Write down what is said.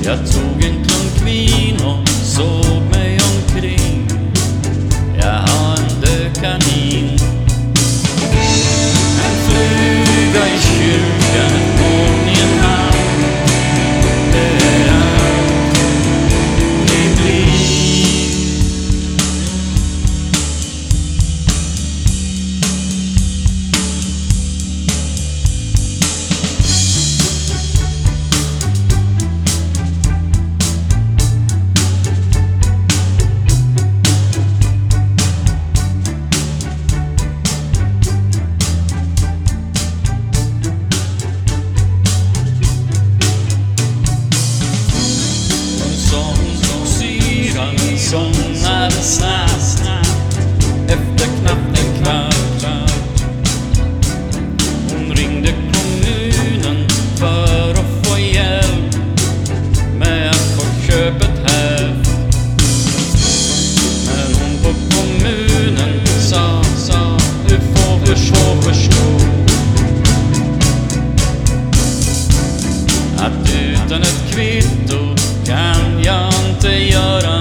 Jag tog en klunk vin och såg mig omkring. Jag har en död kanin, en fluga i kyrkan, ett moln i en hand. Det är allt det blir. Somnade snabbt efter knappt en kvart. Hon ringde kommunen för att få hjälp med att få köpet hävt. Men hon på kommunen sa du får förstå att utan ett kvitto kan jag inte göra